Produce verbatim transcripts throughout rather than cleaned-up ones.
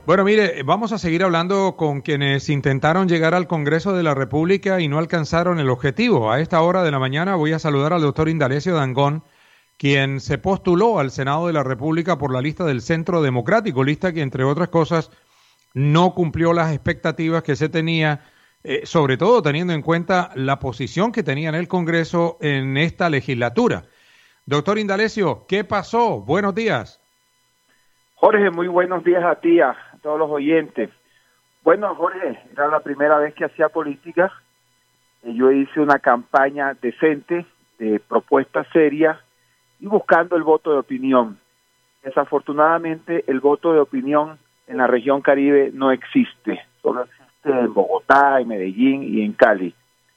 Bueno, mire, vamos a seguir hablando con quienes intentaron llegar al Congreso de la República y no alcanzaron el objetivo. A esta hora de la mañana voy a saludar al doctor Indalecio Dangond, quien se postuló al Senado de la República por la lista del Centro Democrático, lista que, entre otras cosas, no cumplió las expectativas que se tenía, eh, sobre todo teniendo en cuenta la posición que tenía en el Congreso en esta legislatura. Doctor Indalecio, ¿qué pasó? Buenos días. Jorge, muy buenos días a ti, a todos los oyentes. Bueno, Jorge, era la primera vez que hacía política. Yo hice una campaña decente, de propuestas serias y buscando el voto de opinión. Desafortunadamente, el voto de opinión en la región Caribe no existe. Solo existe en Bogotá, en Medellín y en Cali.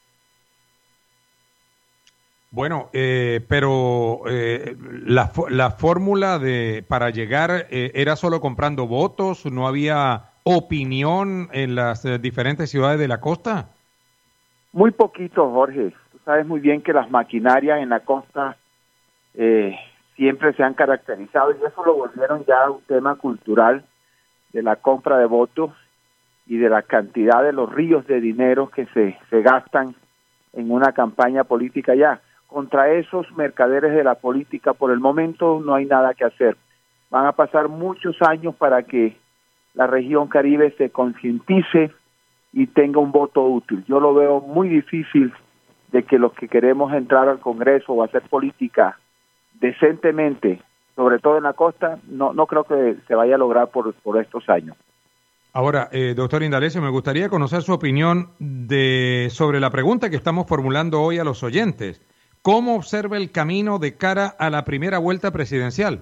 Bueno, eh, pero eh, la, la fórmula de para llegar eh, era solo comprando votos, no había opinión en las eh, diferentes ciudades de la costa. Muy poquito, Jorge. Tú sabes muy bien que las maquinarias en la costa eh, siempre se han caracterizado y eso lo volvieron ya un tema cultural de la compra de votos y de la cantidad de los ríos de dinero que se, se gastan en una campaña política ya. Contra esos mercaderes de la política, por el momento no hay nada que hacer. Van a pasar muchos años para que la región Caribe se concientice y tenga un voto útil. Yo lo veo muy difícil de que los que queremos entrar al Congreso o hacer política decentemente, sobre todo en la costa, no, no creo que se vaya a lograr por, por estos años. Ahora, eh, doctor Indalecio, me gustaría conocer su opinión de sobre la pregunta que estamos formulando hoy a los oyentes. ¿Cómo observa el camino de cara a la primera vuelta presidencial?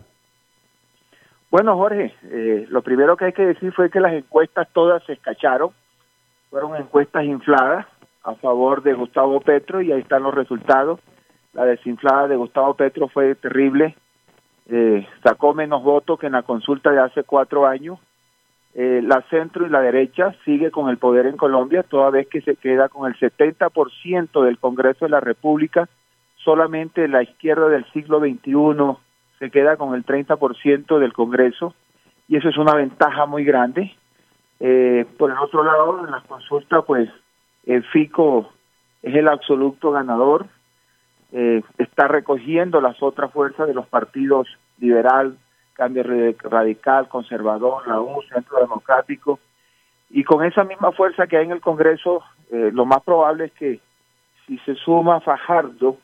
Bueno, Jorge, eh, lo primero que hay que decir fue que las encuestas todas se escacharon, fueron encuestas infladas a favor de Gustavo Petro y ahí están los resultados. La desinflada de Gustavo Petro fue terrible, eh, sacó menos votos que en la consulta de hace cuatro años. Eh, la centro y la derecha sigue con el poder en Colombia, toda vez que se queda con el setenta por ciento del Congreso de la República. Solamente la izquierda del siglo veintiuno se queda con el treinta por ciento del Congreso, y eso es una ventaja muy grande. Eh, por el otro lado, en las consultas, pues, el Fico es el absoluto ganador, eh, está recogiendo las otras fuerzas de los partidos liberal, Cambio Radical, Conservador, la U, Centro Democrático, y con esa misma fuerza que hay en el Congreso, eh, lo más probable es que si se suma Fajardo,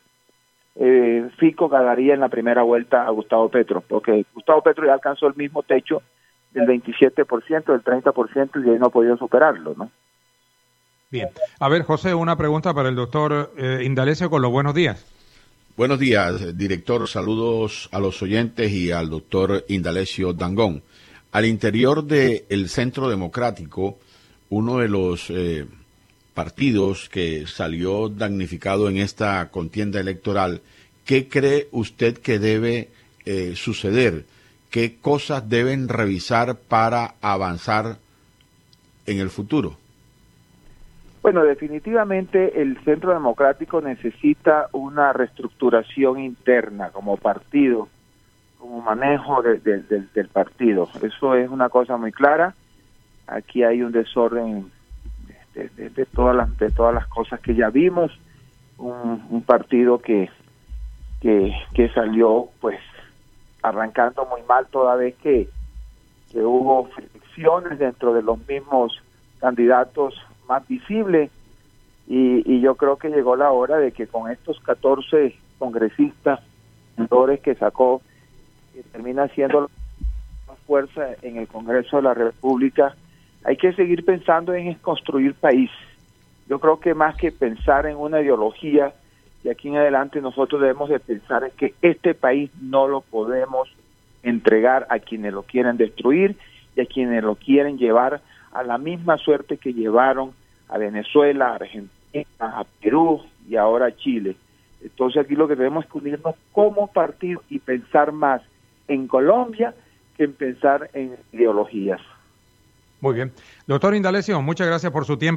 Eh, Fico ganaría en la primera vuelta a Gustavo Petro, porque Gustavo Petro ya alcanzó el mismo techo del veintisiete por ciento, del treinta por ciento, y él no ha podido superarlo, ¿no? Bien. A ver, José, una pregunta para el doctor eh, Indalecio con los buenos días. Buenos días, director. Saludos a los oyentes y al doctor Indalecio Dangond. Al interior del Centro Democrático, uno de los eh, partidos que salió damnificado en esta contienda electoral, ¿qué cree usted que debe eh, suceder? ¿Qué cosas deben revisar para avanzar en el futuro? Bueno, definitivamente el Centro Democrático necesita una reestructuración interna como partido, como manejo de, de, de, del partido. Eso es una cosa muy clara. Aquí hay un desorden De, de, de todas las de todas las cosas que ya vimos, un, un partido que, que que salió pues arrancando muy mal, toda vez que, que hubo fricciones dentro de los mismos candidatos más visibles, y, y yo creo que llegó la hora de que con estos catorce congresistas que sacó, que termina siendo la fuerza en el Congreso de la República, hay que seguir pensando en construir país. Yo creo que más que pensar en una ideología, de aquí en adelante nosotros debemos de pensar en que este país no lo podemos entregar a quienes lo quieren destruir y a quienes lo quieren llevar a la misma suerte que llevaron a Venezuela, a Argentina, a Perú y ahora a Chile. Entonces aquí lo que debemos es unirnos como partido y pensar más en Colombia que en pensar en ideologías. Muy bien. Doctor Indalecio, muchas gracias por su tiempo.